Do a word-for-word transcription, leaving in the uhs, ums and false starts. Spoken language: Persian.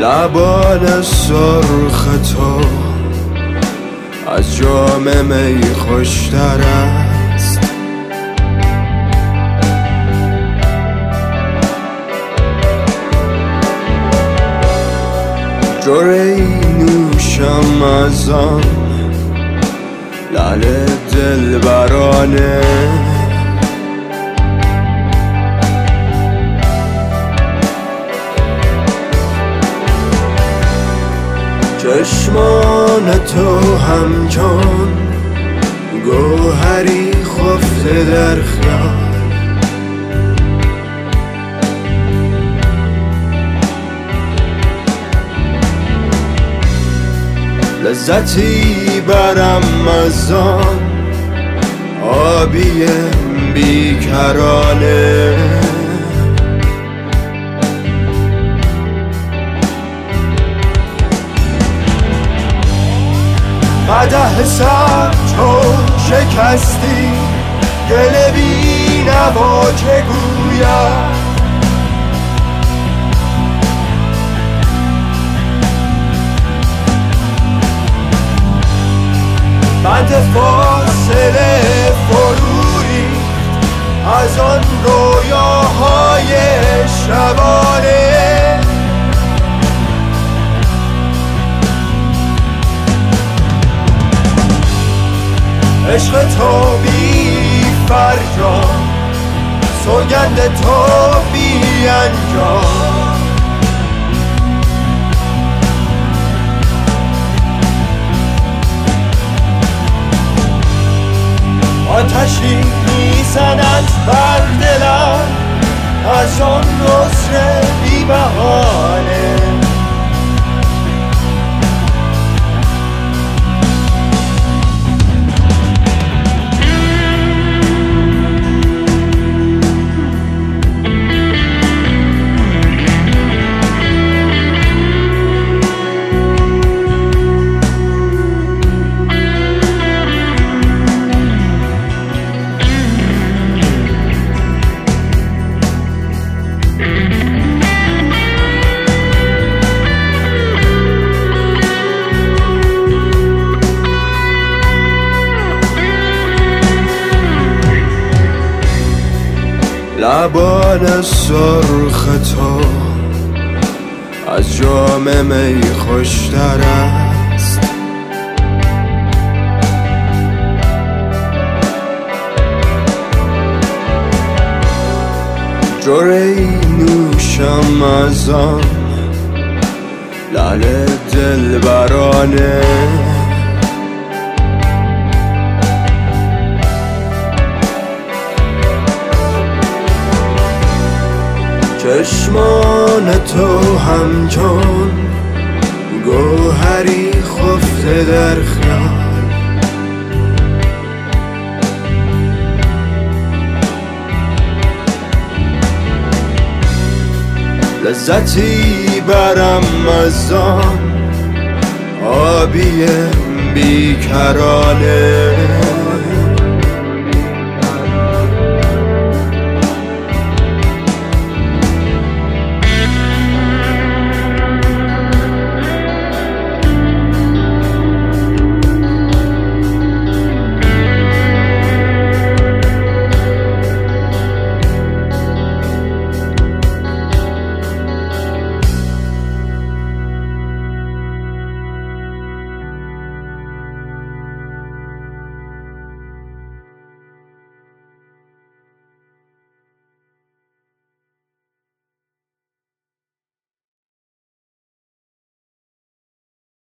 لبان سرخ تو از جام می خوشتر است. جرعی نوشم از آن لعل دلبرانه، چشمان تو همچون گوهری خفته در خیال، لذتی برم از آن آبی بیکرانه. قدح سر چون شکستی دل بی نوا چه گوید، بند فاصله فروری از آن رویاهای شبانه. عشق تو بی فرجام، سوگند تو بی انجام، آتشی میزند بر دلم از آن نصر بی بهانه. لبان سرخ تو از جام می خوشتر است. جرعی نوشم از آن لعل دلبرانه، چشمان تو همچون گوهری خفته در خیال، لذتی برم از آن آبی بیکرانه.